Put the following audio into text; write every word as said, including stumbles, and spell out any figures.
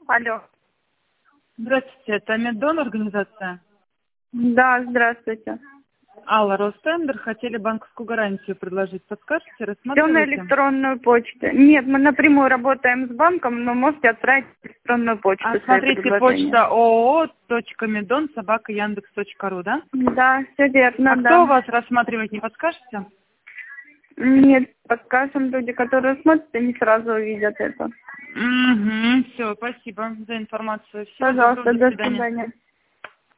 Алло. Здравствуйте, это Меддон организация? Да, здравствуйте. Алла, Ростендер, хотели банковскую гарантию предложить. Подскажете, Все на рассматриваете? электронную почту. Нет, мы напрямую работаем с банком, но можете отправить электронную почту. А свои смотрите, предложения. почта ооо.медон собака яндекс точка ру, да? Да, все верно, А да. кто у вас рассматривает, не подскажете? Нет, подскажем, люди, которые смотрят, они сразу увидят это. Угу, все, спасибо за информацию. Всего Пожалуйста, доброго, до до свидания. свидания.